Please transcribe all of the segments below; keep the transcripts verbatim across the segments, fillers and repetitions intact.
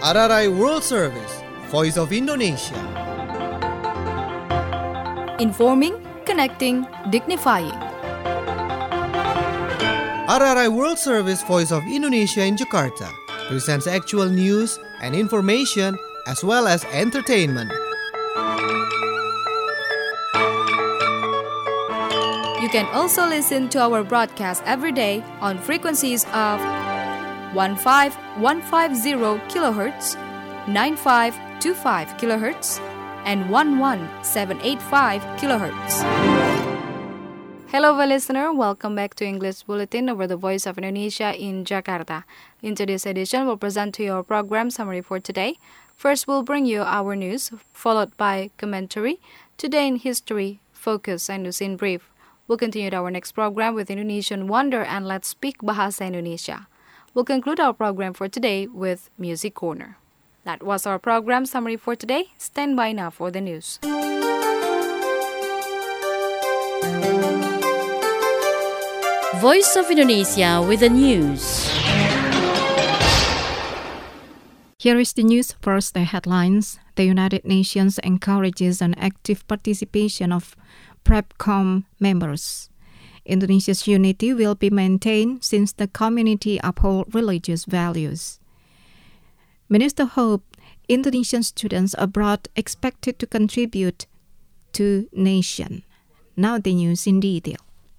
R R I World Service, Voice of Indonesia. Informing, connecting, dignifying. R R I World Service, Voice of Indonesia in Jakarta presents actual news and information as well as entertainment. You can also listen to our broadcast every day on frequencies of fifteen fifty kilohertz, ninety-five twenty-five kilohertz, and eleven seven eighty-five kilohertz. Hello, listener. Welcome back to English Bulletin over the Voice of Indonesia in Jakarta. In today's edition, we'll present to you our program summary for today. First, we'll bring you our news, followed by commentary, Today in History, Focus, and News in Brief. We'll continue our next program with Indonesian Wonder and Let's Speak Bahasa Indonesia. We'll conclude our program for today with Music Corner. That was our program summary for today. Stand by now for the news. Voice of Indonesia with the news. Here is the news. First, the headlines. The United Nations encourages an active participation of PrepCom members. Indonesia's unity will be maintained since the community upholds religious values. Minister hopes Indonesian students abroad expected to contribute to nation. Now the news in detail.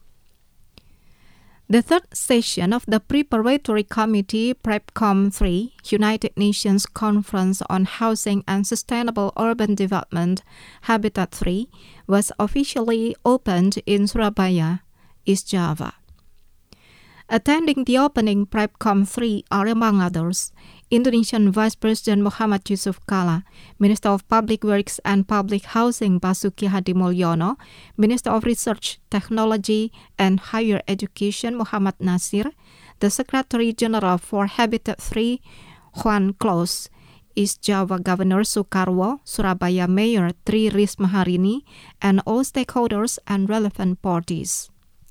The third session of the Preparatory Committee PrepCom three, United Nations Conference on Housing and Sustainable Urban Development, Habitat three, was officially opened in Surabaya, East Java. Attending the opening PrepCom three are, among others, Indonesian Vice President Muhammad Yusuf Kalla, Minister of Public Works and Public Housing Basuki Hadi Mulyono, Minister of Research, Technology and Higher Education Muhammad Nasir, the Secretary General for Habitat three, Juan Clos, East Java Governor Soekarwo, Surabaya Mayor Tri Risma Harini, and all stakeholders and relevant parties.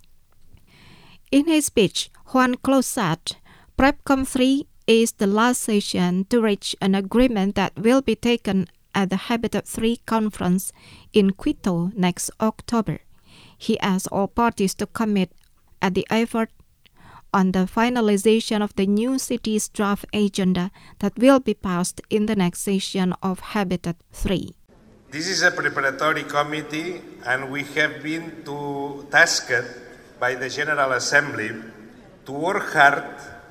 In his speech, Juan Clos said, PrepCom three is the last session to reach an agreement that will be taken at the Habitat three conference in Quito next October. He asked all parties to commit at the effort on the finalization of the new city's draft agenda that will be passed in the next session of Habitat three. This is a preparatory committee, and we have been to tasked by the General Assembly to work hard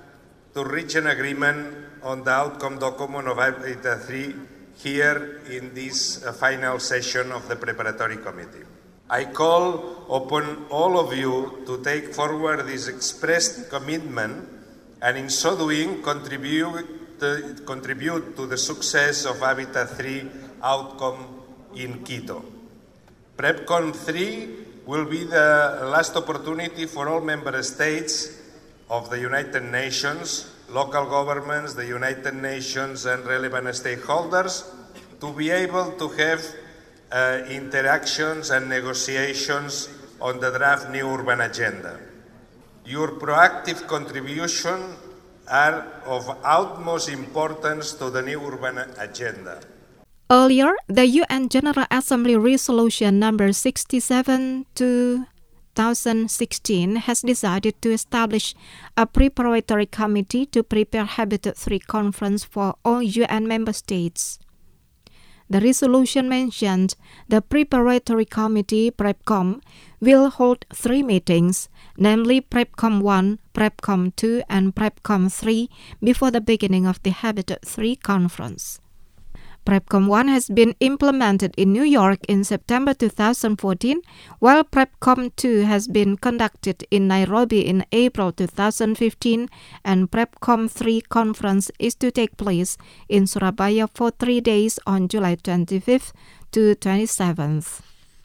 to reach an agreement on the outcome document of Habitat three here in this uh, final session of the Preparatory Committee. I call upon all of you to take forward this expressed commitment and in so doing contribute to, contribute to the success of Habitat three outcome in Quito. PrepCom three will be the last opportunity for all member states of the United Nations, local governments, the United Nations and relevant stakeholders to be able to have uh, interactions and negotiations on the draft new urban agenda. Your proactive contributions are of utmost importance to the new urban agenda. Earlier, the U N General Assembly Resolution number sixty-seven two thousand sixteen has decided to establish a preparatory committee to prepare Habitat three conference for all U N member states. The resolution mentioned the preparatory committee PrepCom will hold three meetings, namely PrepCom one, PrepCom two, and PrepCom three before the beginning of the Habitat three conference. PrepCom one has been implemented in New York in September two thousand fourteen, while PrepCom two has been conducted in Nairobi in April two thousand fifteen, and PrepCom three conference is to take place in Surabaya for three days on July twenty-fifth to twenty-seventh.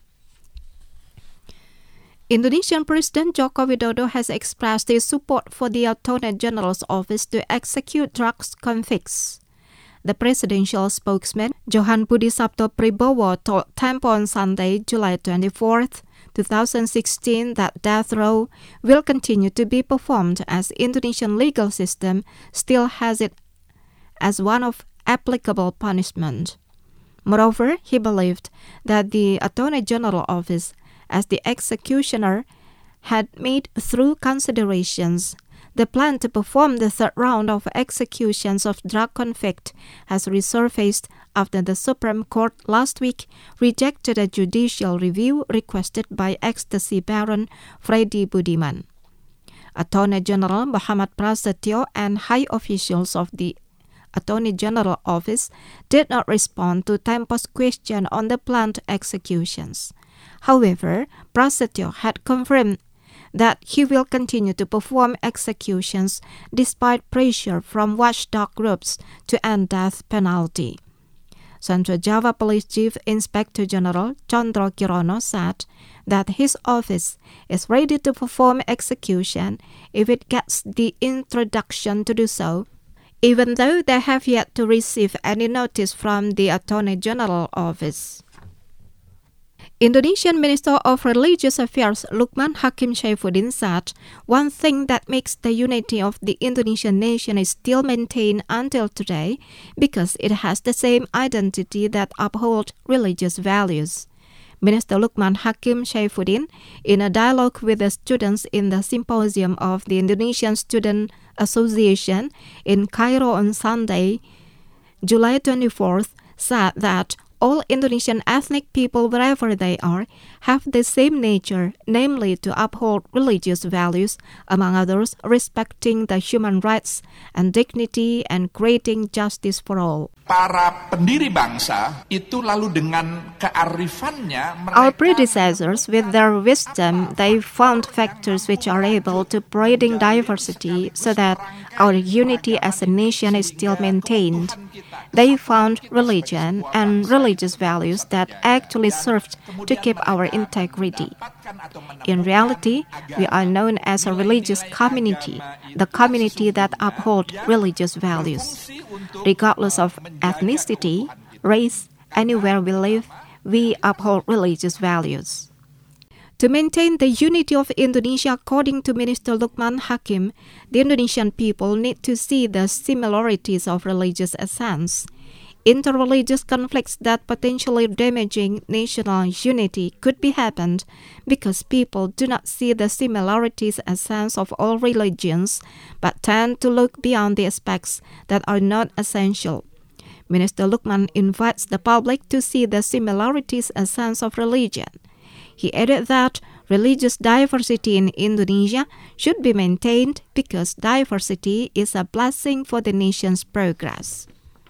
Indonesian President Joko Widodo has expressed his support for the Attorney General's office to execute drugs convicts. The presidential spokesman, Johan Budi Sabto Pribowo, told Tempo on Sunday, July twenty-fourth, twenty sixteen, that death row will continue to be performed as Indonesian legal system still has it as one of applicable punishment. Moreover, he believed that the Attorney General Office, as the executioner, had made through considerations. The plan to perform the third round of executions of drug convict has resurfaced after the Supreme Court last week rejected a judicial review requested by ecstasy baron Freddy Budiman. Attorney General Muhammad Prasetyo and high officials of the Attorney General Office did not respond to Tempo's question on the planned executions. However, Prasetyo had confirmed that he will continue to perform executions despite pressure from watchdog groups to end death penalty. Central Java Police Chief Inspector General Chandra Kirono said that his office is ready to perform execution if it gets the introduction to do so, even though they have yet to receive any notice from the Attorney General Office. Indonesian Minister of Religious Affairs Lukman Hakim Saifuddin said one thing that makes the unity of the Indonesian nation is still maintained until today because it has the same identity that upholds religious values. Minister Lukman Hakim Saifuddin, in a dialogue with the students in the symposium of the Indonesian Student Association in Cairo on Sunday, July twenty-fourth, said that all Indonesian ethnic people, wherever they are, have the same nature, namely to uphold religious values, among others, respecting the human rights and dignity and creating justice for all. Para pendiri bangsa itu lalu dengan kearifannya Our predecessors, with their wisdom, they found factors which are able to bring diversity so that our unity as a nation is still maintained. They found religion and religious values that actually served to keep our integrity. In reality, we are known as a religious community, the community that upholds religious values. Regardless of ethnicity, race, anywhere we live, we uphold religious values. To maintain the unity of Indonesia, according to Minister Lukman Hakim, the Indonesian people need to see the similarities of religious essence. Interreligious conflicts that potentially damaging national unity could be happened because people do not see the similarities essence of all religions, but tend to look beyond the aspects that are not essential. Minister Lukman invites the public to see the similarities essence of religion. He added that religious diversity in Indonesia should be maintained because diversity is a blessing for the nation's progress.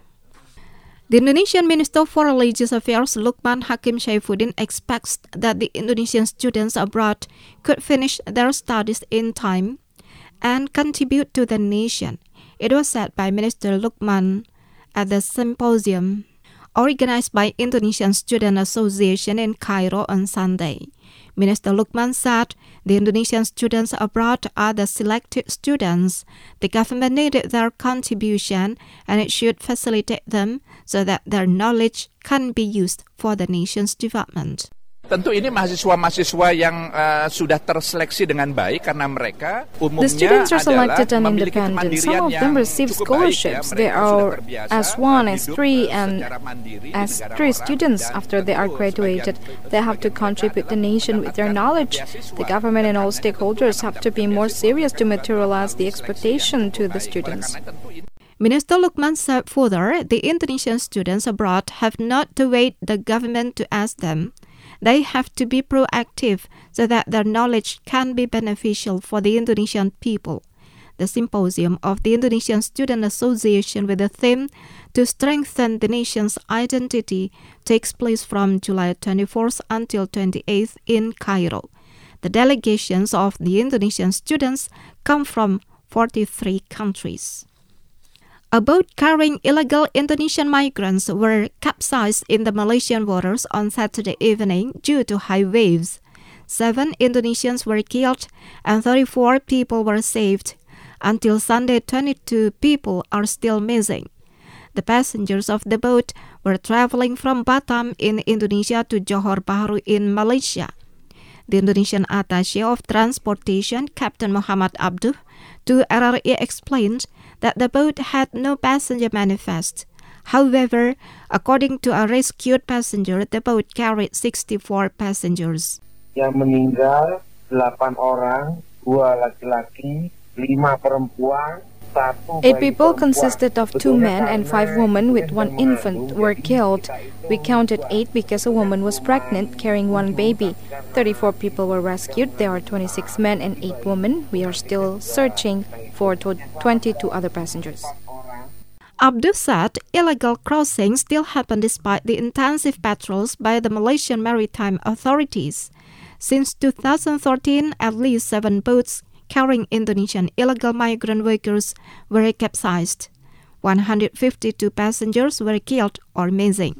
The Indonesian Minister for Religious Affairs Lukman Hakim Saifuddin expects that the Indonesian students abroad could finish their studies in time and contribute to the nation. It was said by Minister Lukman at the symposium organized by Indonesian Student Association in Cairo on Sunday. Minister Lukman said the Indonesian students abroad are the selected students. The government needed their contribution and it should facilitate them so that their knowledge can be used for the nation's development. Tentu ini mahasiswa-mahasiswa yang uh, sudah terseleksi dengan baik karena mereka umumnya The students are selected and memiliki independent. kemandirian Some of them yang receive cukup scholarships. baik, ya. They Mereka are sudah terbiasa S one, S hidup, three, uh, and secara mandiri di S negara three orang. students Dan after they are tentu graduated. sebagian- They have to sebagian contribute mereka the nation with their knowledge. The government and all stakeholders have to be more serious to materialize the expectation to the students. Minister Lukman said further, the Indonesian students abroad have not to wait the government to ask them. They have to be proactive so that their knowledge can be beneficial for the Indonesian people. The symposium of the Indonesian Student Association with the theme to strengthen the nation's identity takes place from July twenty-fourth until twenty-eighth in Cairo. The delegations of the Indonesian students come from forty-three countries. A boat carrying illegal Indonesian migrants were capsized in the Malaysian waters on Saturday evening due to high waves. Seven Indonesians were killed and thirty-four people were saved. Until Sunday, twenty-two people are still missing. The passengers of the boat were traveling from Batam in Indonesia to Johor Bahru in Malaysia. The Indonesian Attaché of Transportation, Captain Muhammad Abduh, to R R I explained that the boat had no passenger manifest. However, according to a rescued passenger, the boat carried sixty-four passengers. Yang meninggal delapan orang, dua laki-laki, lima perempuan. Eight people consisted of two men and five women with one infant were killed. We counted eight because a woman was pregnant carrying one baby. thirty-four people were rescued. There are twenty-six men and eight women. We are still searching for twenty-two other passengers. Abdul said illegal crossings still happen despite the intensive patrols by the Malaysian maritime authorities. Since two thousand thirteen, at least seven boats carrying Indonesian illegal migrant workers were capsized. one hundred fifty-two passengers were killed or missing.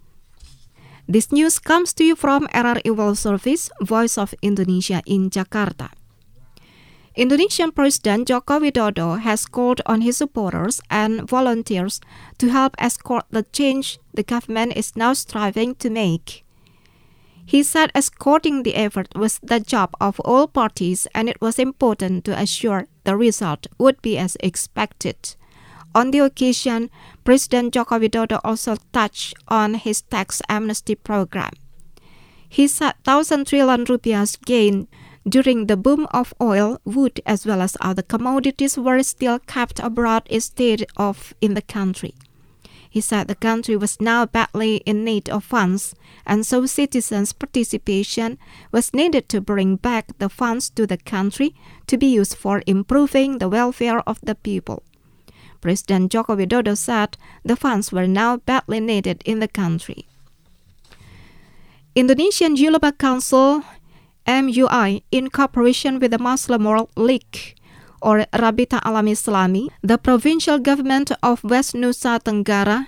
This news comes to you from R R I World Service, Voice of Indonesia in Jakarta. Indonesian President Joko Widodo has called on his supporters and volunteers to help escort the change the government is now striving to make. He said escorting the effort was the job of all parties and it was important to assure the result would be as expected. On the occasion, President Joko Widodo also touched on his tax amnesty program. He said one thousand trillion rupiahs gained during the boom of oil, wood as well as other commodities were still kept abroad instead of in the country. He said the country was now badly in need of funds, and so citizens' participation was needed to bring back the funds to the country to be used for improving the welfare of the people. President Joko Widodo said the funds were now badly needed in the country. Indonesian Ulama Council, M U I, in cooperation with the Muslim World League, or Rabita Alam Islami, the provincial government of West Nusa Tenggara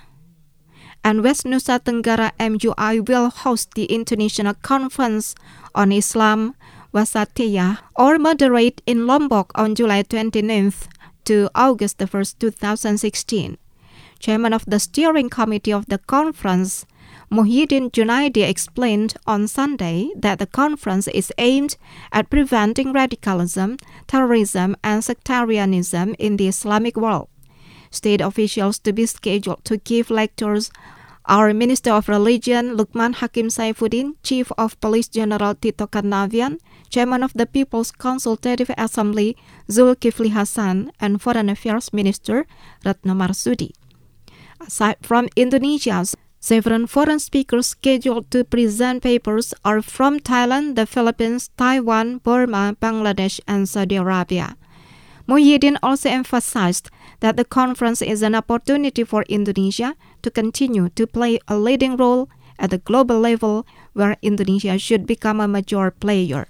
and West Nusa Tenggara M U I will host the International Conference on Islam Wasatiyah or Moderate in Lombok on July twenty-ninth to August the first, two thousand sixteen. Chairman of the steering committee of the conference, Muhyiddin Junaidi, explained on Sunday that the conference is aimed at preventing radicalism, terrorism, and sectarianism in the Islamic world. State officials to be scheduled to give lectures are Minister of Religion Lukman Hakim Saifuddin, Chief of Police General Tito Karnavian, Chairman of the People's Consultative Assembly Zulkifli Hasan, and Foreign Affairs Minister Retno Marsudi. Aside from Indonesia, several foreign speakers scheduled to present papers are from Thailand, the Philippines, Taiwan, Burma, Bangladesh, and Saudi Arabia. Muhyiddin also emphasized that the conference is an opportunity for Indonesia to continue to play a leading role at the global level where Indonesia should become a major player.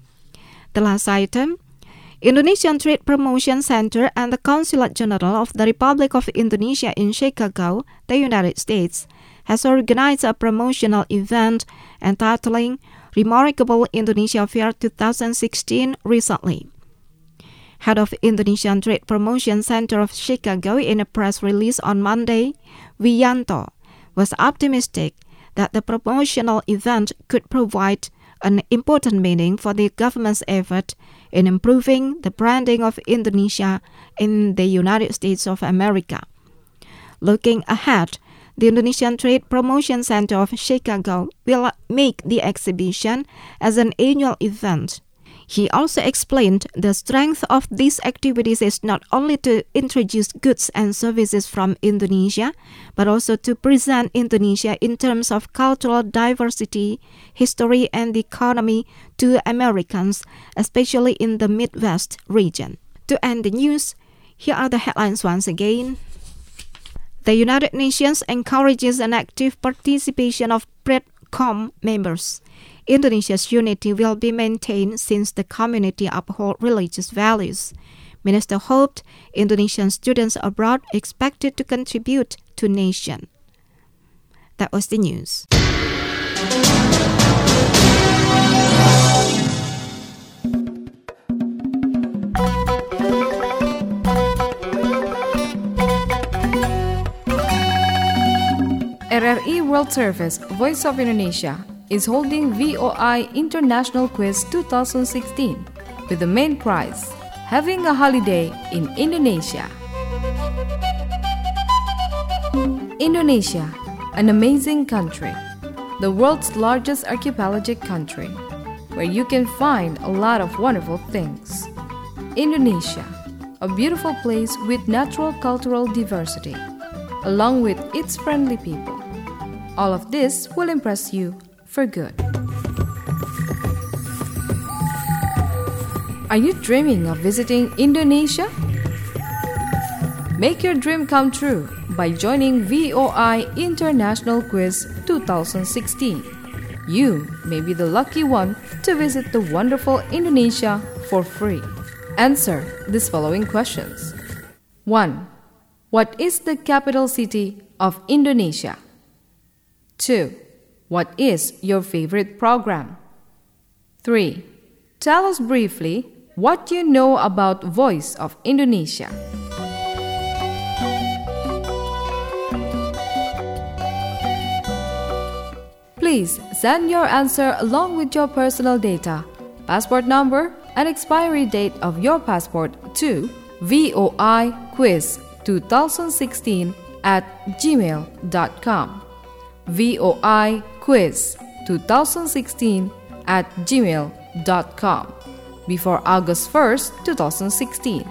The last item, Indonesian Trade Promotion Center and the Consulate General of the Republic of Indonesia in Chicago, the United States, has organized a promotional event entitling Remarkable Indonesia Fair twenty sixteen recently. Head of Indonesian Trade Promotion Center of Chicago, in a press release on Monday, Wiyanto, was optimistic that the promotional event could provide an important meaning for the government's effort in improving the branding of Indonesia in the United States of America. Looking ahead, the Indonesian Trade Promotion Center of Chicago will make the exhibition as an annual event. He also explained the strength of these activities is not only to introduce goods and services from Indonesia, but also to present Indonesia in terms of cultural diversity, history, and economy to Americans, especially in the Midwest region. To end the news, here are the headlines once again. The United Nations encourages an active participation of PrepCom members. Indonesia's unity will be maintained since the community upholds religious values. Minister hoped Indonesian students abroad expected to contribute to nation. That was the news. R R I World Service, Voice of Indonesia, is holding V O I International Quiz twenty sixteen with the main prize, Having a Holiday in Indonesia. Indonesia, an amazing country, the world's largest archipelagic country, where you can find a lot of wonderful things. Indonesia, a beautiful place with natural cultural diversity, along with its friendly people. All of this will impress you for good. Are you dreaming of visiting Indonesia? Make your dream come true by joining V O I International Quiz twenty sixteen. You may be the lucky one to visit the wonderful Indonesia for free. Answer these following questions. one. What is the capital city of Indonesia? two. What is your favorite program? three. Tell us briefly what you know about Voice of Indonesia. Please send your answer along with your personal data, passport number, and expiry date of your passport to voiquiz twenty sixteen at gmail dot com. voiquiz twenty sixteen at gmail dot com before August first, twenty sixteen.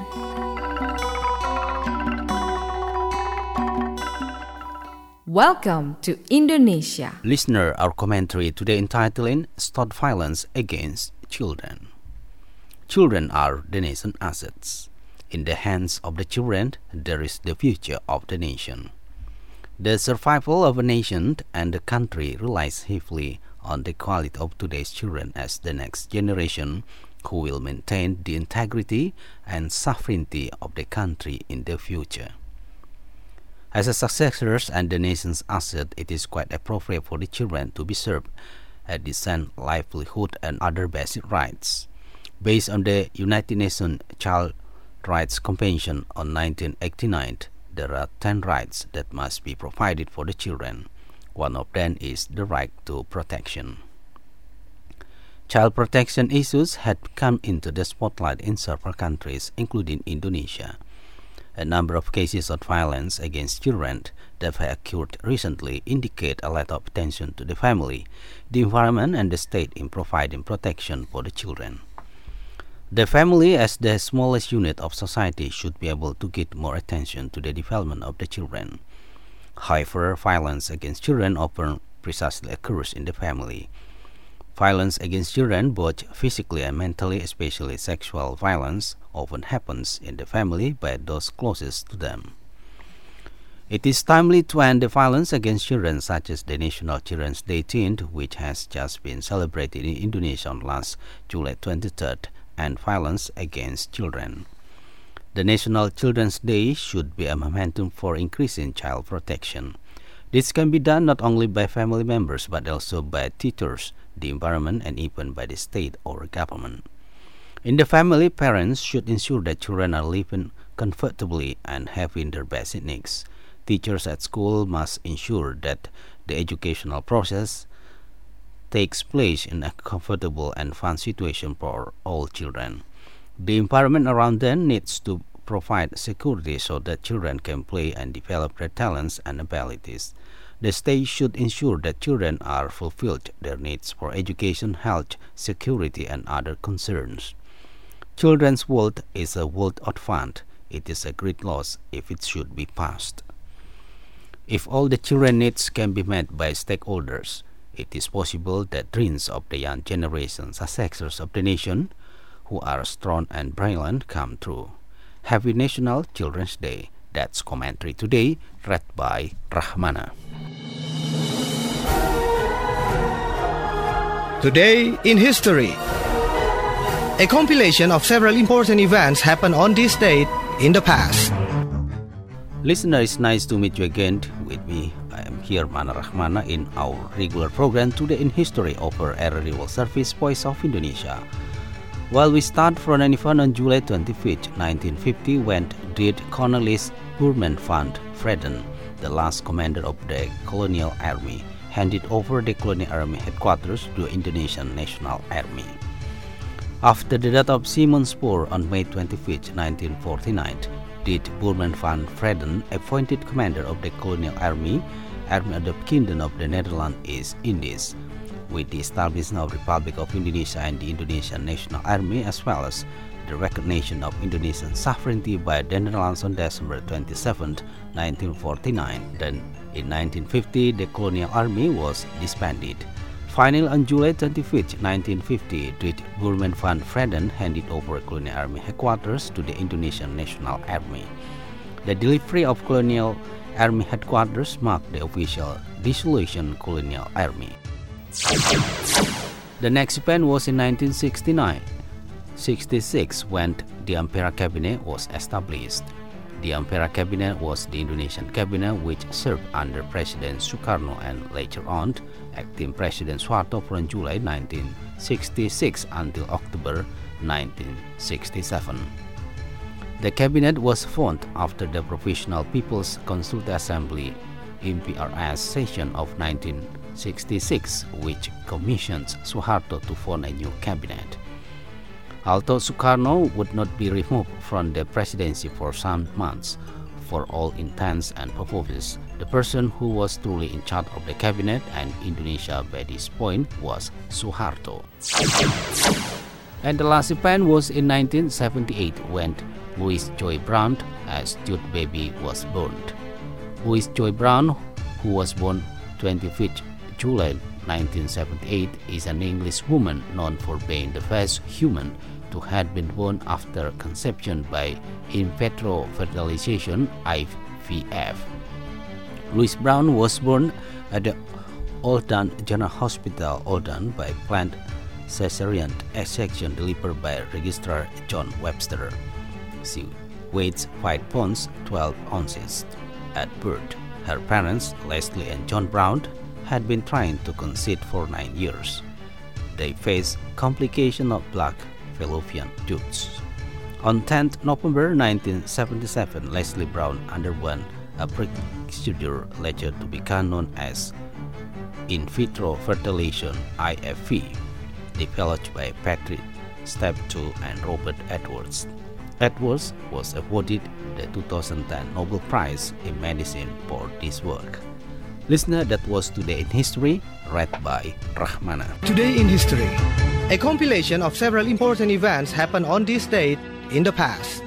Welcome to Indonesia. Listener, our commentary today entitled Stop Violence Against Children. Children are the nation's assets. In the hands of the children, there is the future of the nation. The survival of a nation and the country relies heavily on the quality of today's children as the next generation who will maintain the integrity and sovereignty of the country in the future. As a successors and the nation's asset, it is quite appropriate for the children to be served a decent livelihood and other basic rights. Based on the United Nations Child Rights Convention on nineteen eighty-nine, there are ten rights that must be provided for the children. One of them is the right to protection. Child protection issues had come into the spotlight in several countries, including Indonesia. A number of cases of violence against children that have occurred recently indicate a lack of attention to the family, the environment, and the state in providing protection for the children. The family, as the smallest unit of society, should be able to give more attention to the development of the children. However, violence against children often precisely occurs in the family. Violence against children, both physically and mentally, especially sexual violence, often happens in the family by those closest to them. It is timely to end the violence against children, such as the National Children's Day tenth, which has just been celebrated in Indonesia on last July twenty-third, and violence against children. The National Children's Day should be a momentum for increasing child protection. This can be done not only by family members but also by teachers, the environment, and even by the state or government. In the family, parents should ensure that children are living comfortably and having their basic needs. Teachers at school must ensure that the educational process takes place in a comfortable and fun situation for all children. The environment around them needs to provide security so that children can play and develop their talents and abilities. The state should ensure that children are fulfilled their needs for education, health, security, and other concerns. Children's world is a world of fun. It is a great loss if it should be passed. If all the children's needs can be met by stakeholders, it is possible that dreams of the young generation, successors of the nation, who are strong and brilliant, come true. Happy National Children's Day. That's commentary today, read by Rahmana. Today in History. A compilation of several important events happened on this date in the past. Listener, it's nice to meet you again with me. I am here, Mana Rahmana, in our regular program Today in History over R R I World Service Voice of Indonesia. Well, we start from an event on July twenty-fifth, nineteen fifty, when died Cornelis Burman van Vreden, the last commander of the colonial army, handed over the colonial army headquarters to the Indonesian National Army. After the death of Simon Spoor on May twenty-fifth, nineteen forty-nine, did Boerman van Vreden, appointed commander of the colonial army, Army of the Kingdom of the Netherlands East Indies. With the establishment of the Republic of Indonesia and the Indonesian National Army, as well as the recognition of Indonesian sovereignty by the Netherlands on December twenty-seventh, nineteen forty-nine. Then, in nineteen fifty, the colonial army was disbanded. Finally, on July twenty-fifth, nineteen fifty, Boerman van Vreden handed over colonial army headquarters to the Indonesian National Army. The delivery of colonial army headquarters marked the official dissolution of colonial army. The next event was in nineteen sixty-nine sixty-six when the Ampera Cabinet was established. The Ampera Cabinet was the Indonesian cabinet which served under President Sukarno and later on acting President Suharto from July nineteen sixty-six until October nineteen sixty-seven. The cabinet was formed after the Provisional People's Consultative Assembly in P R S session of nineteen sixty-six, which commissioned Suharto to form a new cabinet. Although Sukarno would not be removed from the presidency for some months, for all intents and purposes, the person who was truly in charge of the cabinet and Indonesia by this point was Suharto. And the last event was in nineteen seventy-eight when Louis Joy Brown, a stewed baby, was born. Louis Joy Brown, who was born twenty-fifth July nineteen seventy-eight, is an English woman known for being the first human to have been born after conception by in vitro fertilization (I V F). Louis Brown was born at the Oldham General Hospital, Oldham, by planned cesarean section delivered by Registrar John Webster. She weighed five pounds twelve ounces. At birth, her parents, Leslie and John Brown, had been trying to conceive for nine years. They faced complications of black fallopian tubes. On tenth November nineteen seventy-seven, Leslie Brown underwent a procedure later to become known as in vitro fertilization (I V F), developed by Patrick Steptoe and Robert Edwards. Edwards was awarded the two thousand ten Nobel Prize in Medicine for this work. Listener, that was Today in History, read by Rahmana. Today in History, a compilation of several important events happened on this date in the past.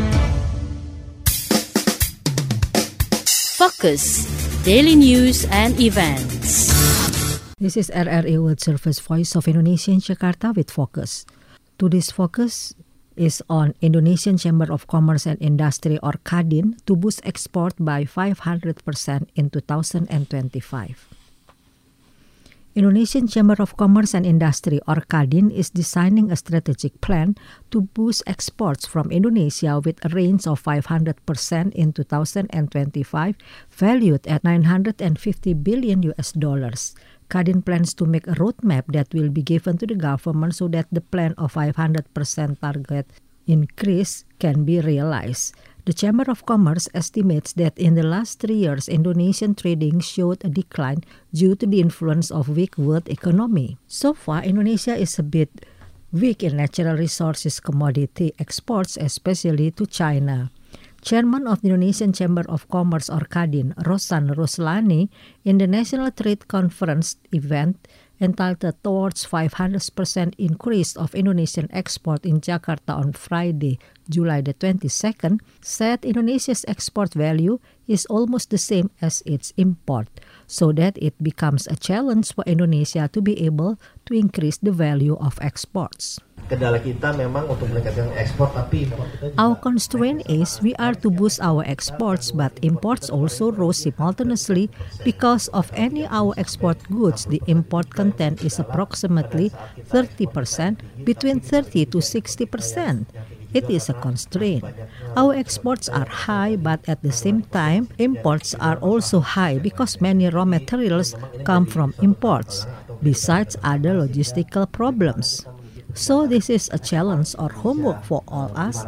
Focus, daily news and events. This is R R A World Service Voice of Indonesia in Jakarta with Focus. Today's focus is on Indonesian Chamber of Commerce and Industry or Kadin to boost export by five hundred percent in two thousand twenty-five. Indonesian Chamber of Commerce and Industry or Kadin is designing a strategic plan to boost exports from Indonesia with a range of five hundred percent in two thousand twenty-five, valued at nine hundred fifty billion U S dollars. Kadin plans to make a roadmap that will be given to the government so that the plan of five hundred percent target increase can be realized. The Chamber of Commerce estimates that in the last three years, Indonesian trading showed a decline due to the influence of weak world economy. So far, Indonesia is a bit weak in natural resources commodity exports, especially to China. Chairman of the Indonesian Chamber of Commerce or Kadin, Rosan Roslani, in the National Trade Conference event entitled Towards five hundred percent Increase of Indonesian Export in Jakarta on Friday, July the twenty-second, said Indonesia's export value is almost the same as its import, so that it becomes a challenge for Indonesia to be able to increase the value of exports. Kendala kita memang untuk meningkatkan ekspor, tapi our constraint is we are to boost our exports, but imports also rose simultaneously because of any our export goods. The import content is approximately thirty percent, between thirty to sixty percent. It is a constraint. Our exports are high, but at the same time, imports are also high because many raw materials come from imports, besides other logistical problems. So this is a challenge or homework for all us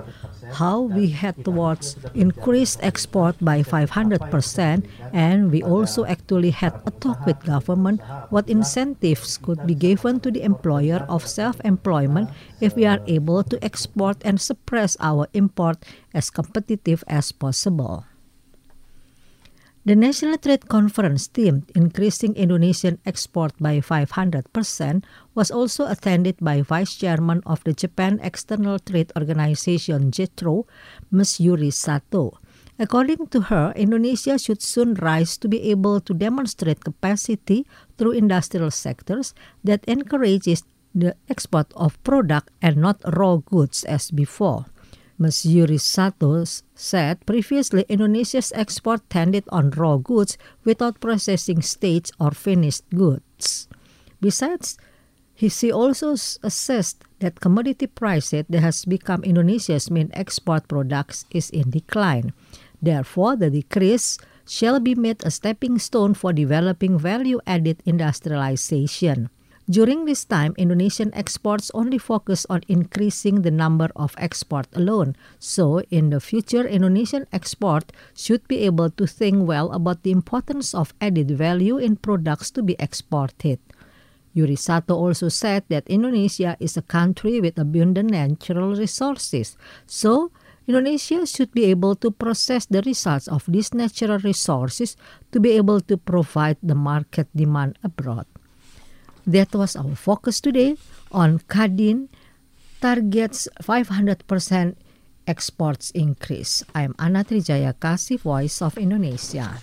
how we head towards increased export by five hundred percent, and we also actually had a talk with government what incentives could be given to the employer of self-employment if we are able to export and suppress our import as competitive as possible. The National Trade Conference themed Increasing Indonesian Export by five hundred percent was also attended by Vice Chairman of the Japan External Trade Organization JETRO, Miz Yuri Sato. According to her, Indonesia should soon rise to be able to demonstrate capacity through industrial sectors that encourages the export of product and not raw goods as before. Miz Yuri Sato said previously Indonesia's export tended on raw goods without processing stage or finished goods. Besides, he, she also assessed that commodity prices that has become Indonesia's main export products is in decline. Therefore, the decrease shall be made a stepping stone for developing value-added industrialization. During this time, Indonesian exports only focus on increasing the number of export alone. So, in the future, Indonesian export should be able to think well about the importance of added value in products to be exported. Yuri Sato also said that Indonesia is a country with abundant natural resources. So, Indonesia should be able to process the results of these natural resources to be able to provide the market demand abroad. That was our focus today on Kadin targets five hundred percent exports increase. I'm Ana Trijayakasi, Voice of Indonesia.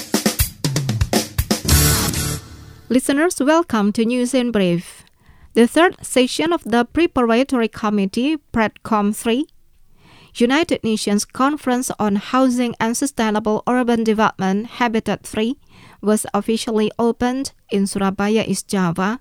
Listeners, welcome to News in Brief. The third session of the Preparatory Committee, PREDCOM three, United Nations Conference on Housing and Sustainable Urban Development, Habitat three, was officially opened in Surabaya, East Java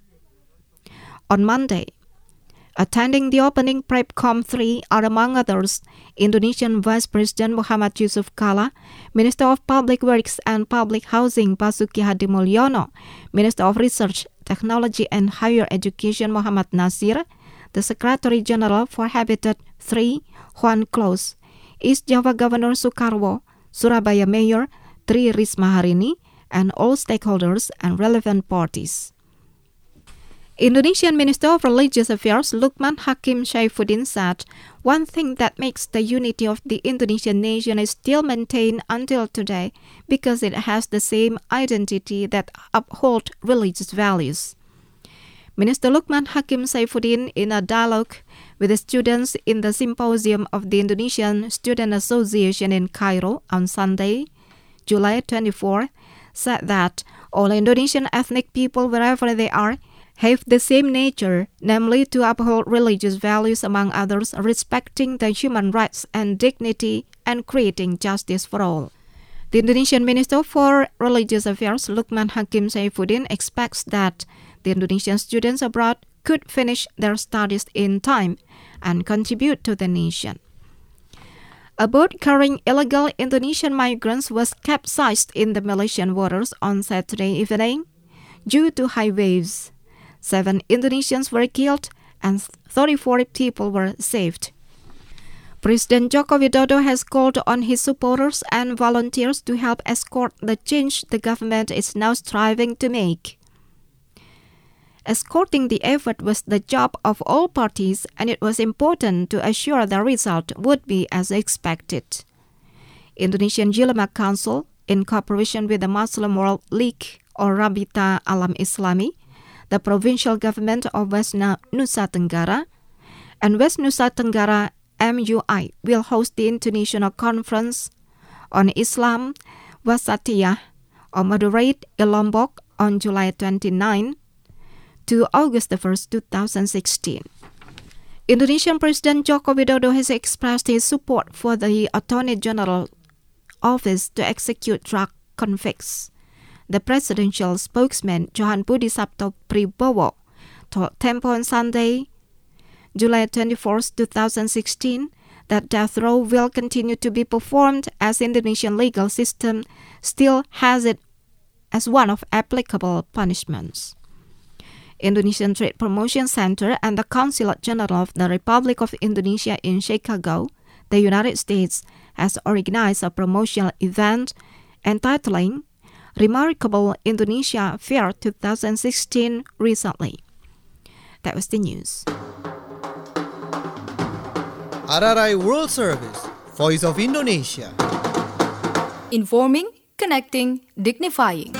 on Monday. Attending the opening PREDCOM three are, among others, Indonesian Vice President Muhammad Yusuf Kalla, Minister of Public Works and Public Housing Basuki Hadimulyono, Minister of Research, Technology and Higher Education Muhammad Nasir, the Secretary General for Habitat three, Juan Claus, East Java Governor Soekarwo, Surabaya Mayor Tri Risma Harini, and all stakeholders and relevant parties. Indonesian Minister of Religious Affairs Lukman Hakim Saifuddin said, "One thing that makes the unity of the Indonesian nation is still maintained until today because it has the same identity that upholds religious values." Minister Lukman Hakim Saifuddin, in a dialogue with the students in the symposium of the Indonesian Student Association in Cairo on Sunday, July twenty-fourth, said that all Indonesian ethnic people, wherever they are, have the same nature, namely to uphold religious values, among others, respecting the human rights and dignity and creating justice for all. The Indonesian Minister for Religious Affairs, Lukman Hakim Saifuddin, expects that the Indonesian students abroad could finish their studies in time and contribute to the nation. A boat carrying illegal Indonesian migrants was capsized in the Malaysian waters on Saturday evening due to high waves. Seven Indonesians were killed and thirty-four people were saved. President Joko Widodo has called on his supporters and volunteers to help escort the change the government is now striving to make. Escorting the effort was the job of all parties, and it was important to assure the result would be as expected. Indonesian Ulama Council, in cooperation with the Muslim World League or Rabita Alam Islami, the provincial government of West Nusa Tenggara, and West Nusa Tenggara M U I will host the International Conference on Islam Wasatiyah or Moderate in Lombok on July twenty-ninth to August first, twenty sixteen. Indonesian President Joko Widodo has expressed his support for the Attorney General Office to execute drug convicts. The presidential spokesman Johan Budi Sabto Pribowo told Tempo on Sunday, July twenty-fourth, twenty sixteen, that death row will continue to be performed as Indonesian legal system still has it as one of applicable punishments. Indonesian Trade Promotion Center and the Consulate General of the Republic of Indonesia in Chicago The United States has organized a promotional event entitling Remarkable Indonesia Fair twenty sixteen recently. That was the news. R R I World Service, Voice of Indonesia. Informing, connecting, dignifying.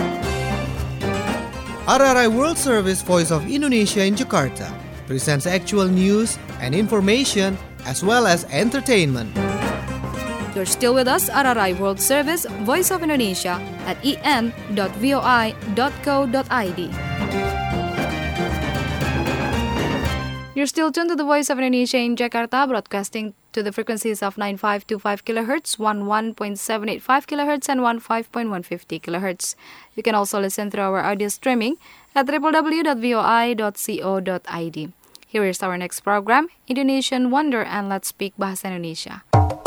R R I World Service, Voice of Indonesia in Jakarta presents actual news and information as well as entertainment. You're still with us at R R I World Service, Voice of Indonesia at e n dot v o i dot co dot i d. You're still tuned to the Voice of Indonesia in Jakarta, broadcasting to the frequencies of nine five two five kilohertz, eleven point seven eight five kilohertz, and fifteen point one five zero kilohertz. You can also listen through our audio streaming at w w w dot v o i dot co dot i d. Here is our next program, Indonesian Wonder, and let's speak Bahasa Indonesia.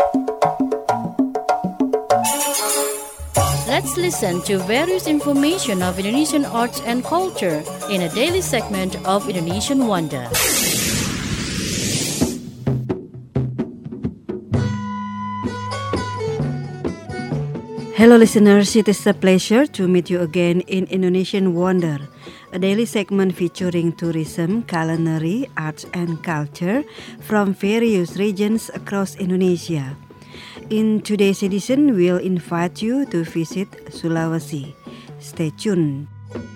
Let's listen to various information of Indonesian arts and culture in a daily segment of Indonesian Wonder. Hello listeners, it is a pleasure to meet you again in Indonesian Wonder, a daily segment featuring tourism, culinary, arts and culture from various regions across Indonesia. In today's edition, we'll invite you to visit Sulawesi. Stay tuned.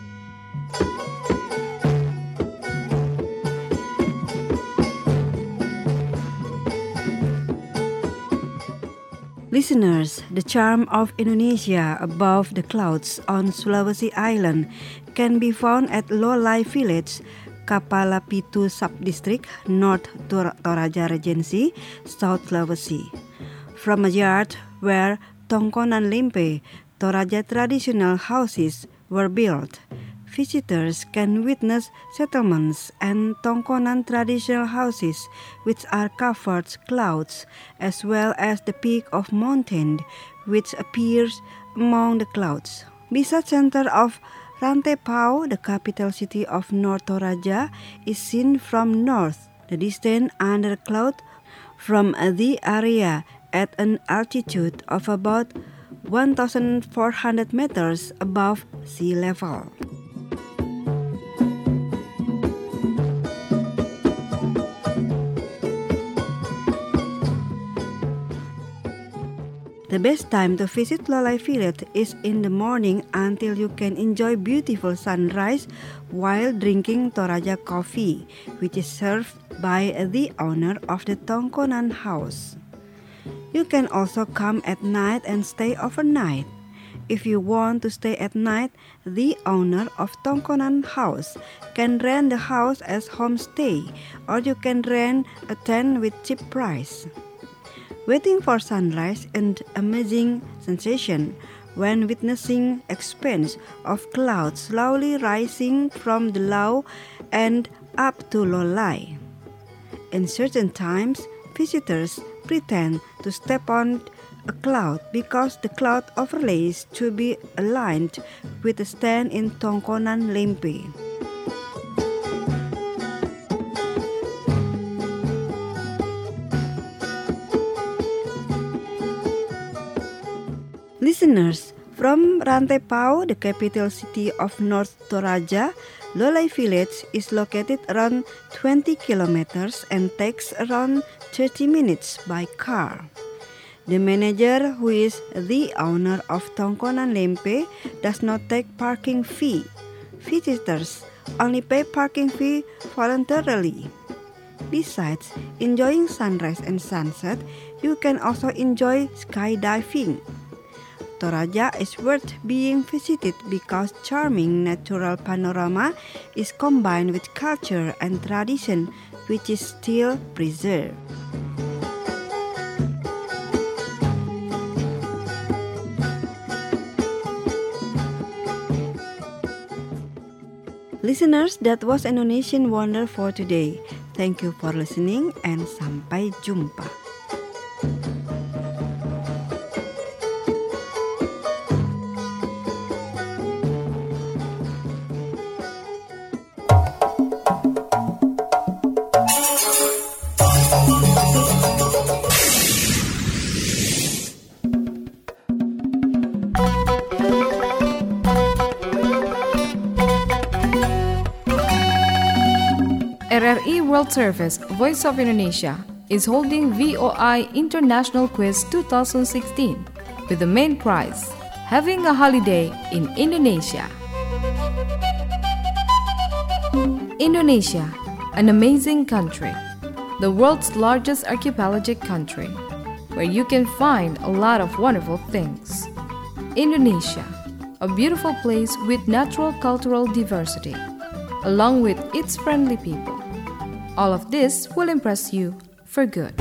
Listeners, the charm of Indonesia above the clouds on Sulawesi Island can be found at Lolai Village, Kapala Pitu Subdistrict, North Tor- Toraja Regency, South Sulawesi. From a yard where Tongkonan Lempe, Toraja traditional houses, were built, visitors can witness settlements and Tongkonan traditional houses which are covered clouds, as well as the peak of mountain which appears among the clouds. Beside center of Rantepao, the capital city of North Toraja, is seen from north. The distance under cloud from the area at an altitude of about one thousand four hundred meters above sea level. The best time to visit Lolai Village is in the morning until you can enjoy beautiful sunrise while drinking Toraja coffee, which is served by the owner of the Tongkonan house. You can also come at night and stay overnight. If you want to stay at night, the owner of Tongkonan house can rent the house as homestay, or you can rent a tent with cheap price. Waiting for sunrise and amazing sensation when witnessing expanse of clouds slowly rising from the low and up to Lolai. In certain times, visitors pretend to step on a cloud because the cloud overlays to be aligned with the stand in Tongkonan Lempe. Listeners, from Rantepao, the capital city of North Toraja, Lolai Village is located around twenty kilometers and takes around thirty minutes by car. The manager, who is the owner of Tongkonan Lempe, does not take parking fee. Visitors only pay parking fee voluntarily. Besides enjoying sunrise and sunset, you can also enjoy skydiving. Toraja is worth being visited because charming natural panorama is combined with culture and tradition which is still preserved. Listeners, that was Indonesian Wonder for today. Thank you for listening and sampai jumpa. World Service, Voice of Indonesia, is holding V O I International Quiz twenty sixteen with the main prize, having a holiday in Indonesia. Indonesia, an amazing country, the world's largest archipelagic country, where you can find a lot of wonderful things. Indonesia, a beautiful place with natural cultural diversity, along with its friendly people. All of this will impress you for good.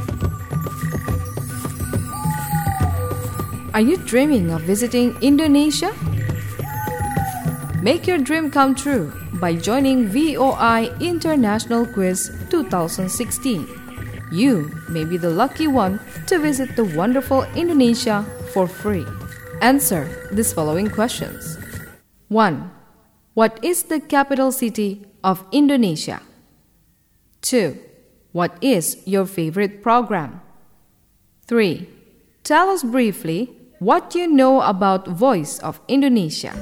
Are you dreaming of visiting Indonesia? Make your dream come true by joining V O I International Quiz twenty sixteen. You may be the lucky one to visit the wonderful Indonesia for free. Answer these following questions. one. What is the capital city of Indonesia? two. What is your favorite program? three. Tell us briefly what you know about Voice of Indonesia.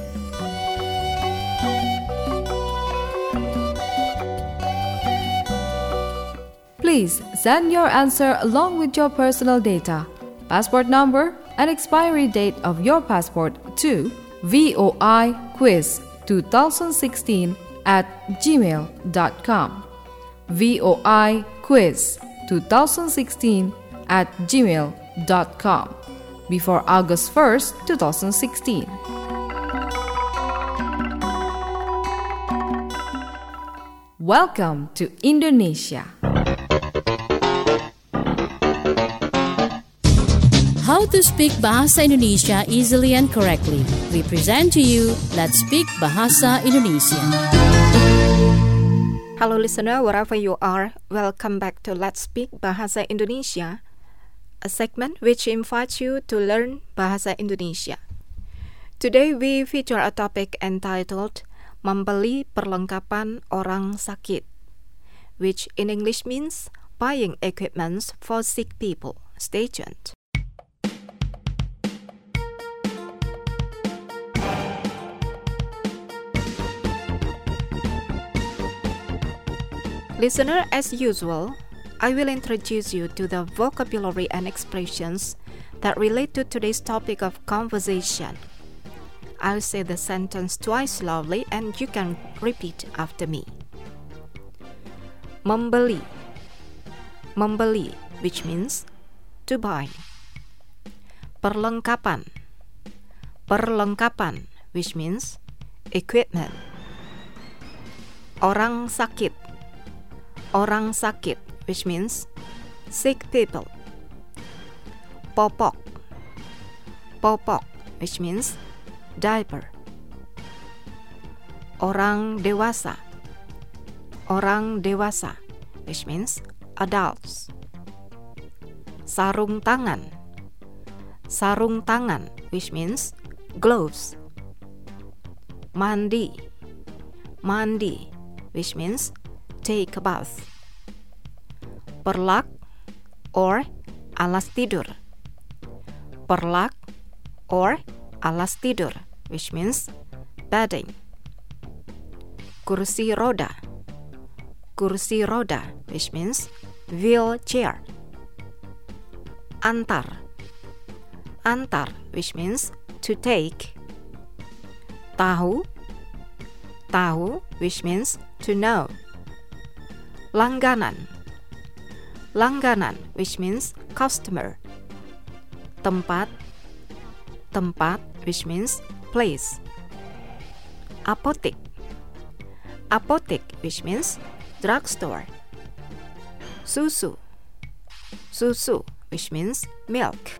Please send your answer along with your personal data, passport number, and expiry date of your passport to voiquiz twenty sixteen at gmail dot com. voiquiz twenty sixteen at gmail dot com before August first, twenty sixteen. Welcome to Indonesia. How to speak Bahasa Indonesia easily and correctly. We present to you Let's Speak Bahasa Indonesia. Hello listener, wherever you are, welcome back to Let's Speak Bahasa Indonesia, a segment which invites you to learn Bahasa Indonesia. Today we feature a topic entitled Membeli Perlengkapan Orang Sakit, which in English means buying equipments for sick people. Stay tuned. Listener, as usual, I will introduce you to the vocabulary and expressions that relate to today's topic of conversation. I'll say the sentence twice slowly and you can repeat after me. Membeli. Membeli, which means to buy. Perlengkapan. Perlengkapan, which means equipment. Orang sakit. Orang sakit, which means sick people. Popok. Popok, which means diaper. Orang dewasa. Orang dewasa, which means adults. Sarung tangan. Sarung tangan, which means gloves. Mandi. Mandi, which means take a bath. Perlak or alas tidur. Perlak or alas tidur, which means bedding. Kursi roda. Kursi roda, which means wheelchair. Antar. Antar, which means to take. Tahu. Tahu, which means to know. Langganan. Langganan, which means customer. Tempat. Tempat, which means place. Apotek. Apotek, which means drugstore. Susu. Susu, which means milk.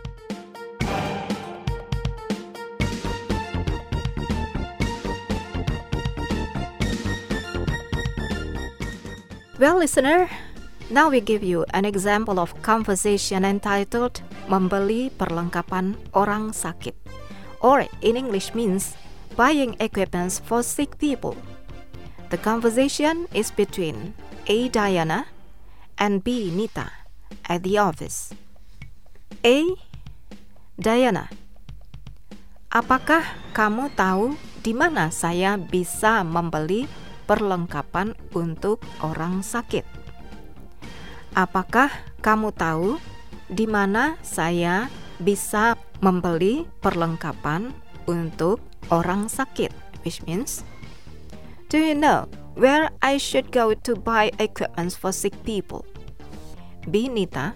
Well, listener, now we give you an example of conversation entitled Membeli Perlengkapan Orang Sakit, or in English means buying equipments for sick people. The conversation is between A. Diana and B. Nita at the office. A. Diana, apakah kamu tahu di mana saya bisa membeli perlengkapan untuk orang sakit. Apakah kamu tahu di mana saya bisa membeli perlengkapan untuk orang sakit? Which means, do you know where I should go to buy equipment for sick people? B. Nita,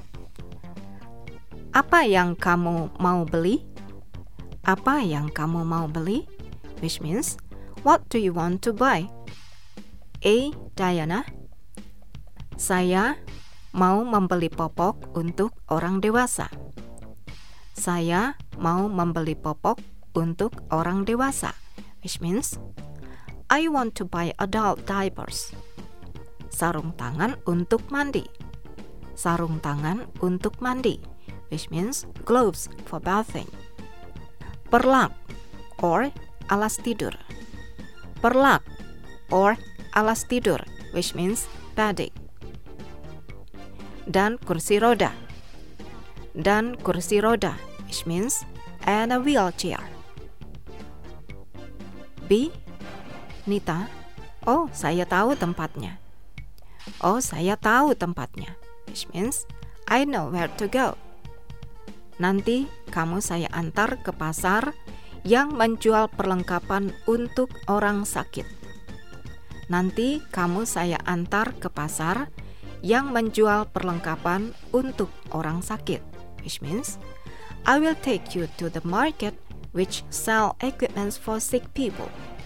apa yang kamu mau beli? Apa yang kamu mau beli? Which means, what do you want to buy? A. Diana, saya mau membeli popok untuk orang dewasa. Saya mau membeli popok untuk orang dewasa. Which means, I want to buy adult diapers. Sarung tangan untuk mandi. Sarung tangan untuk mandi. Which means gloves for bathing. Perlak or alas tidur. Perlak or alas tidur, which means padding. Dan kursi roda. Dan kursi roda, which means and a wheelchair. B. Nita, oh saya tahu tempatnya. Oh saya tahu tempatnya, which means I know where to go. Nanti kamu saya antar ke pasar yang menjual perlengkapan untuk orang sakit. Nanti kamu saya antar ke pasar yang menjual perlengkapan untuk orang sakit, which means I will take you to the market which sell equipment for sick people.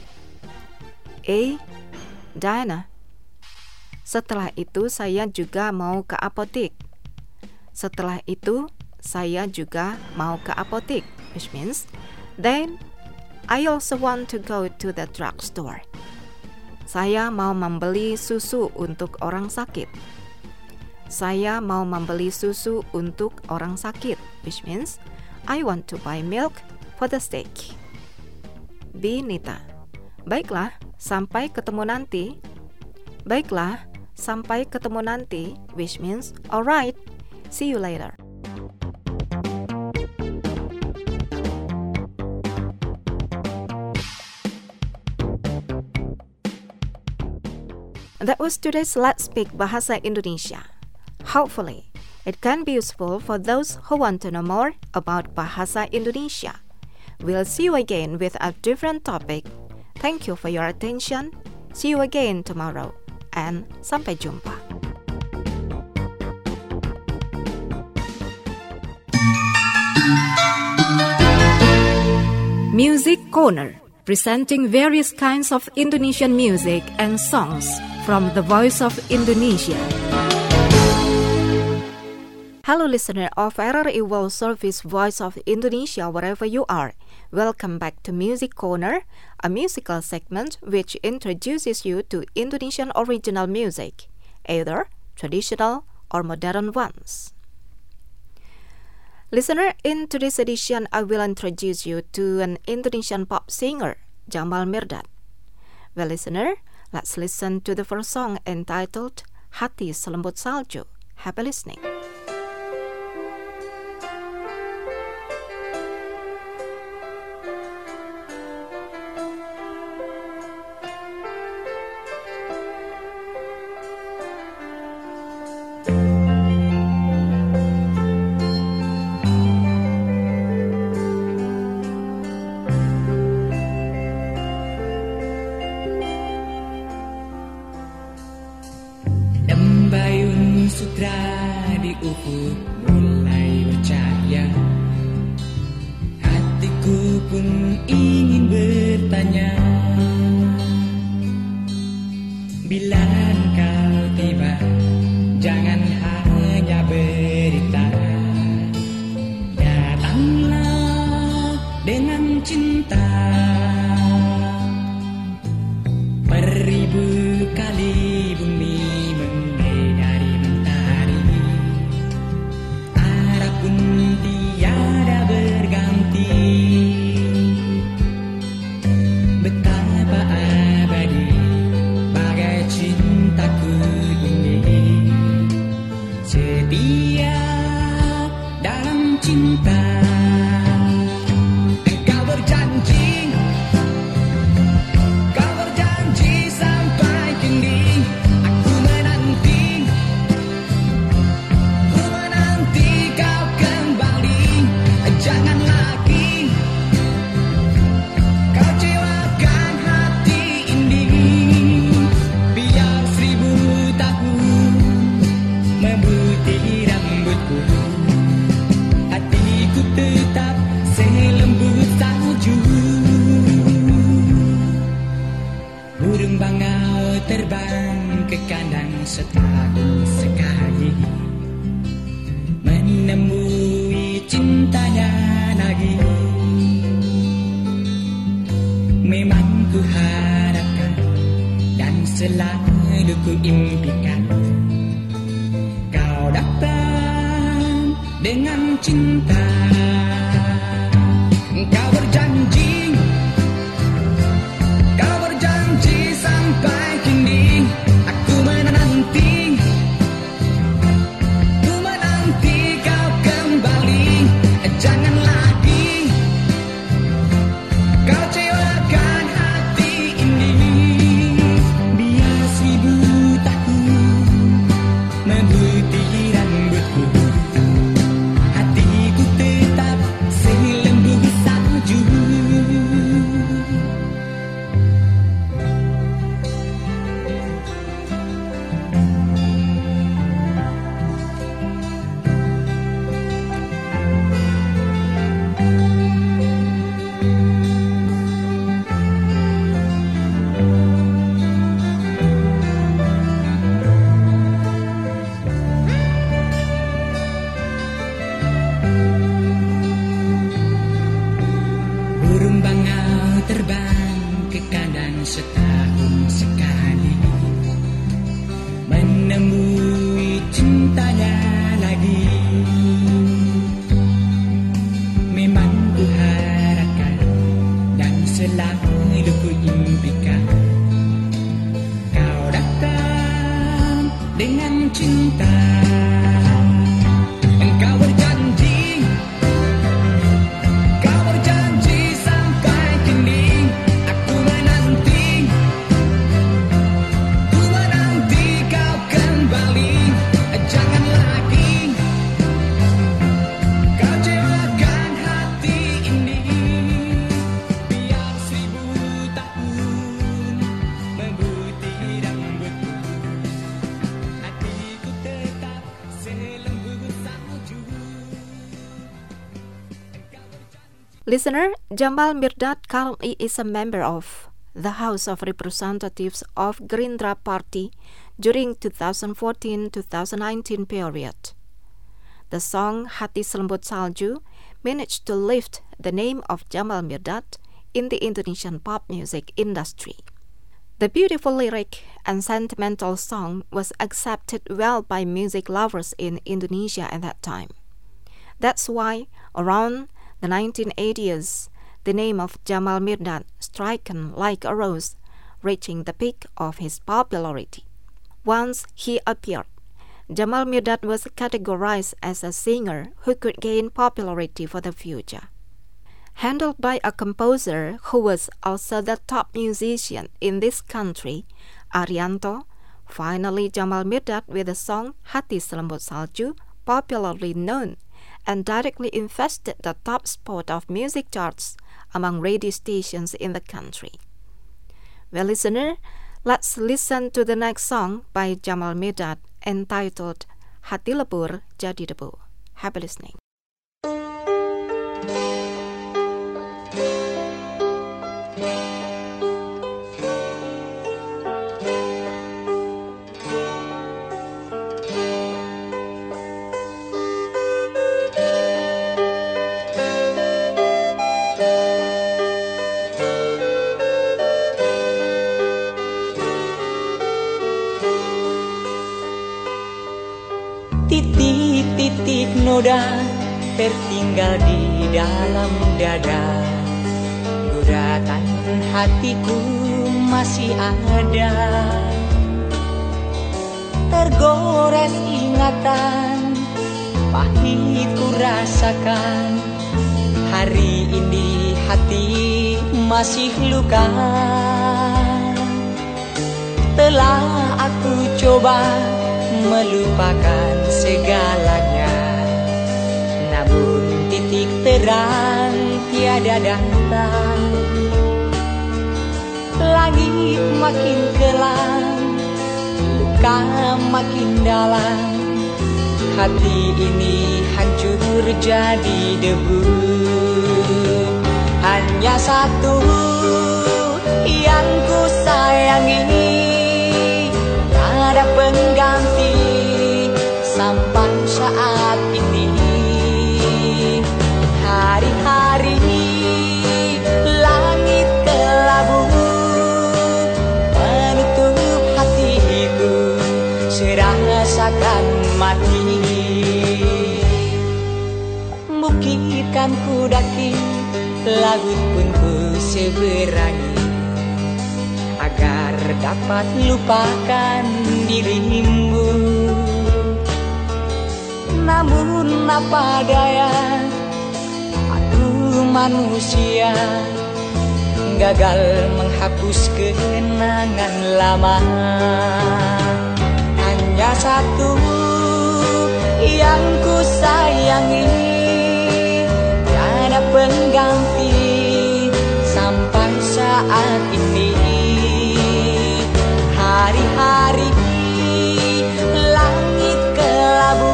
A. Diana, setelah itu saya juga mau ke apotek. Setelah itu saya juga mau ke apotek, which means then I also want to go to the drugstore. Saya mau membeli susu untuk orang sakit. Saya mau membeli susu untuk orang sakit, which means I want to buy milk for the sick. B. Nita, baiklah, sampai ketemu nanti. Baiklah, sampai ketemu nanti, which means alright, see you later. That was today's Let's Speak Bahasa Indonesia. Hopefully, it can be useful for those who want to know more about Bahasa Indonesia. We'll see you again with a different topic. Thank you for your attention. See you again tomorrow. And sampai jumpa. Music Corner, presenting various kinds of Indonesian music and songs from the Voice of Indonesia. Hello listener of R R I World Service Voice of Indonesia wherever you are. Welcome back to Music Corner, a musical segment which introduces you to Indonesian original music, either traditional or modern ones. Listener, in today's edition, I will introduce you to an Indonesian pop singer, Jamal Mirdad. Well, listener, let's listen to the first song entitled Hati Selembut Salju. Happy listening. Embayun sutra di ufuk mulai bercahaya. Hatiku pun ingin bertanya, bila engkau tiba, jangan hanya berita. Datanglah dengan cinta, beribu kali bumi tiada berganti. Betapa abadi bagai cintaku ini, setia dalam cinta. Kau berjanji, kau berjanji sampai memutih rambutku. Hatiku tetap selembut salju. Burung bangau terbang ke kandang setahun sekali, menemui cintanya lagi. Memang ku harapkan dan selalu ku impikan kau datang dengan cinta. Kau berjanji, kau berjanji sampai kini aku menanti, ku menanti kau kembali. Jangan lagi kau cewakan hati ini. Biar seribu tahun memutih rambutku, hatiku tetap selembut salju. Burung bangau terbang ke kandang setahun sekali, menemui cintanya lagi. Memang ku harapkan dan selalu ku impikan kau datang dengan cinta. Engkau berjanji, kau berjanji sampai kini aku menanti, ku menanti kau kembali. Jangan lagi kau cewakan hati ini. Biar seribu tahun memutih rambutku, hatiku tetap selembut salju. Listener, Jamal Mirdad currently is a member of the House of Representatives of Gerindra Party during twenty fourteen to twenty nineteen period. The song Hati Selembut Salju managed to lift the name of Jamal Mirdad in the Indonesian pop music industry. The beautiful lyric and sentimental song was accepted well by music lovers in Indonesia at that time. That's why, around the nineteen eighties, the name of Jamal Mirdad stricken like a rose, reaching the peak of his popularity. Once he appeared, Jamal Mirdad was categorized as a singer who could gain popularity for the future. Handled by a composer who was also the top musician in this country, Arianto, finally Jamal Mirdad with the song Hati Selembut Salju, popularly known, and directly infested the top spot of music charts among radio stations in the country. Well, listener, let's listen to the next song by Jamal Mirdad entitled Hati Lebur Jadi Debu. Happy listening. Titik-titik noda tertinggal di dalam dada, guratan hatiku masih ada. Tergores ingatan, pahit ku rasakan, hari ini hati masih luka. Telah aku coba melupakan segalanya, namun titik terang tiada datang. Langit makin kelam, luka makin dalam, hati ini hancur jadi debu. Hanya satu yang ku sayangi, tiada pengganti sampai saat ini. Hari-hari langit kelabu menutup hatiku, serasakan mati. Bukit kan ku daki, laut pun ku seberangi, agar dapat lupakan dirimu. Namun apa daya, aku manusia, gagal menghapus kenangan lama. Hanya satu yang ku sayangi, tiada pengganti sampai saat ini. Hari-hari langit kelabu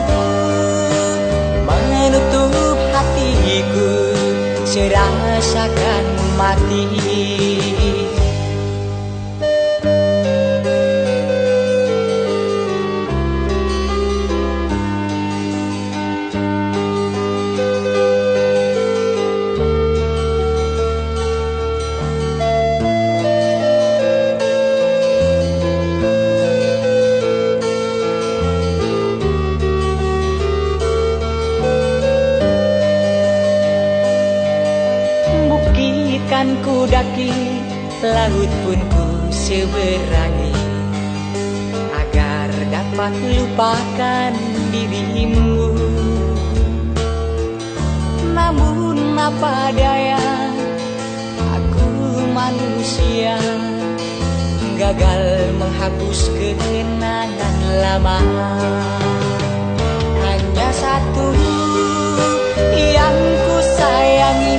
menutup hatiku, serasakan mati. Ku daki, laut pun ku seberangi, agar dapat lupakan dirimu. Namun apa daya, aku manusia, gagal menghapus kenangan lama. Hanya satu yang ku sayangi,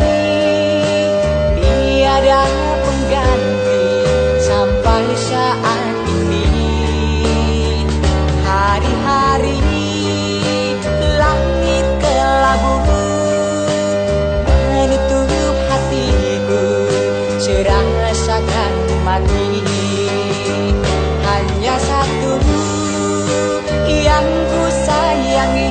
tiada pengganti sampai saat ini. Hari-hari langit kelabu menutup hatiku, serasakan mati. Hanya satu yang ku sayangi,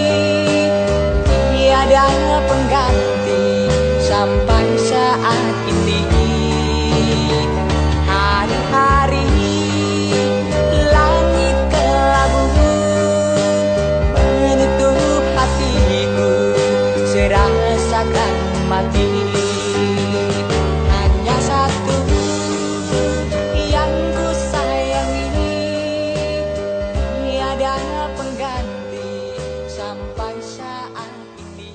tiada pengganti sampai saat ini. Hari-hari langit kelabu menutup hatiku, serasakan mati. Hanya satu yang ku sayangi, tiada pengganti sampai saat ini.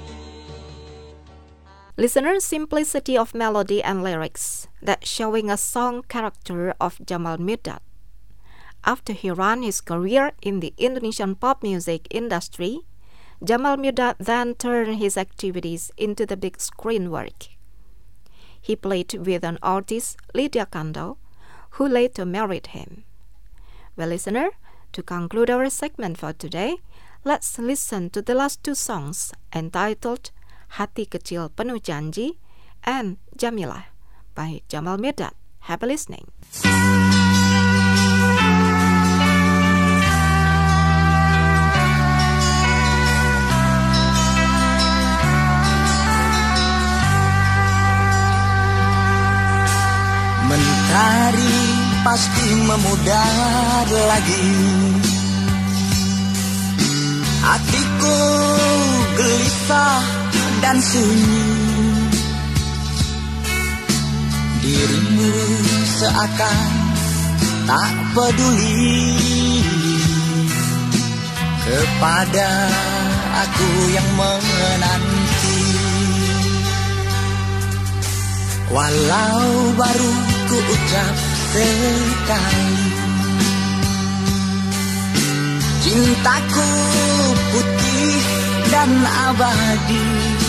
Listener, simplicity of melody and lyrics that showing a song character of Jamal Mirdad. After he ran his career in the Indonesian pop music industry, Jamal Mirdad then turned his activities into the big screen work. He played with an artist, Lydia Kandou, who later married him. Well, listener, to conclude our segment for today, let's listen to the last two songs entitled Hati Kecil Penuh Janji and Jamilah by Jamal Mirdad. Happy listening. Mentari pasti memudar lagi, hatiku gelisah dan sunyi. Dirimu seakan tak peduli kepada aku yang menanti. Walau baru ku ucap sekali, cintaku putih dan abadi.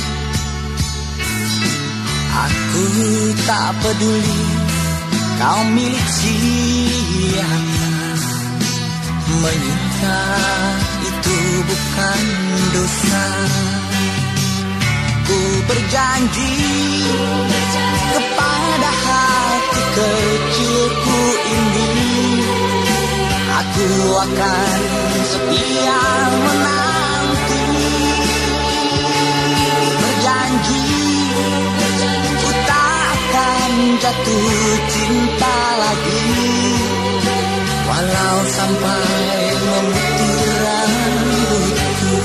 Aku tak peduli kau milik siapa, menyinta itu bukan berjanji kepada hati kecilku ini, aku akan setia menanti. Berjanji ku tak akan jatuh cinta lagi, walau sampai memutih rambutku.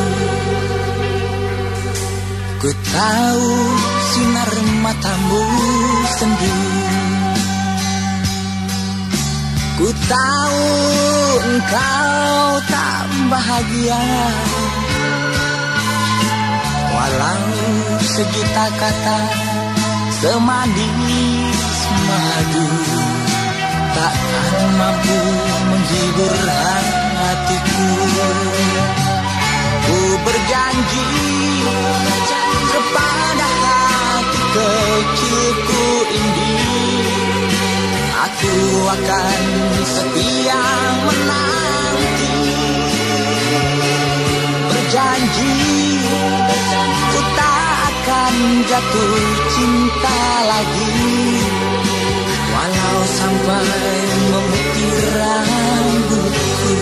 Ku tahu sinar matamu sendu, ku tahu engkau tak bahagia, walau sejuta kata semanis madu takkan mampu menghibur hatiku. Ku berjanji kepada hati kecilku ini, aku akan setia menanti. Berjanji ku tak akan jatuh cinta lagi, walau sampai memutih rambutku.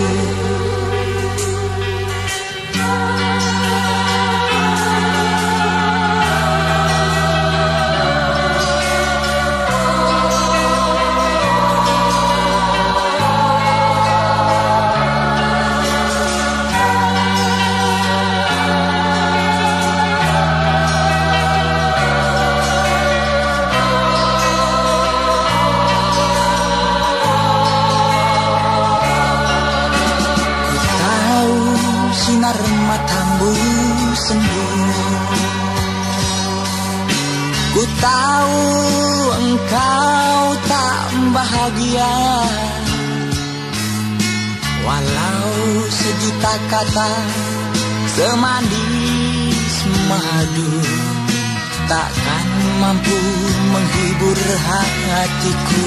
Sinar matamu sendu, ku tahu engkau tak bahagia, walau sejuta kata semanis madu takkan mampu menghibur hatiku.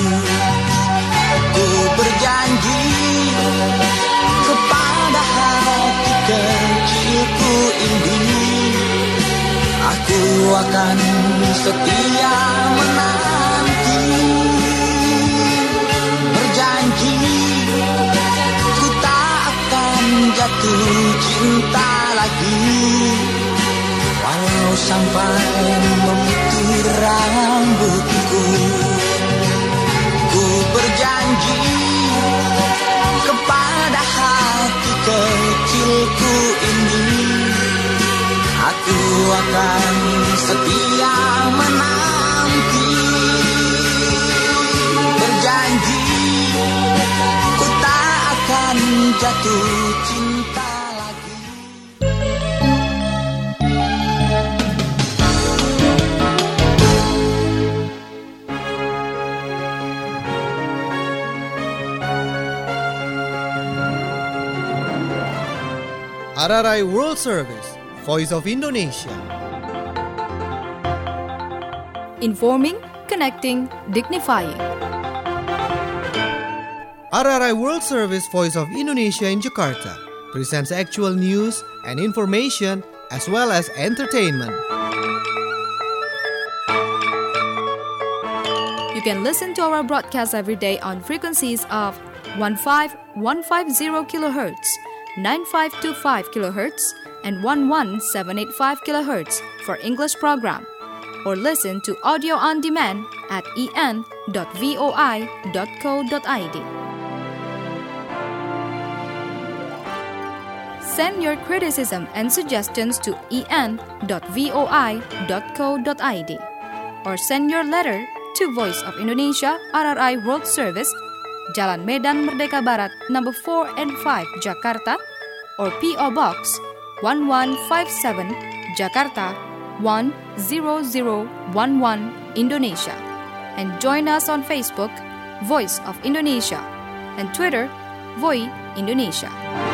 Ku berjanji kepada hati kecilku ini, aku akan setia menanti. Berjanji ku tak akan jatuh cinta lagi, walau sampai memutih rambutku. Ku berjanji kepada hati kecilku ini, aku akan setia menanti. Berjanji ku tak akan jatuh cinta lagi. R R I World Service, Voice of Indonesia. Informing, connecting, dignifying. R R I World Service, Voice of Indonesia in Jakarta presents actual news and information as well as entertainment. You can listen to our broadcast every day on frequencies of fifteen fifteen kilohertz, ninety-five twenty-five kilohertz, and eleven seven eighty-five kilohertz for English program, or listen to audio on demand at e n dot v o i dot co dot i d. Send your criticism and suggestions to e n dot v o i dot co dot i d, or send your letter to Voice of Indonesia R R I World Service, Jalan Medan Merdeka Barat, number four and five, Jakarta, or P O Box one one five seven, Jakarta one zero zero one one, Indonesia. And join us on Facebook, Voice of Indonesia, and Twitter, Voi Indonesia.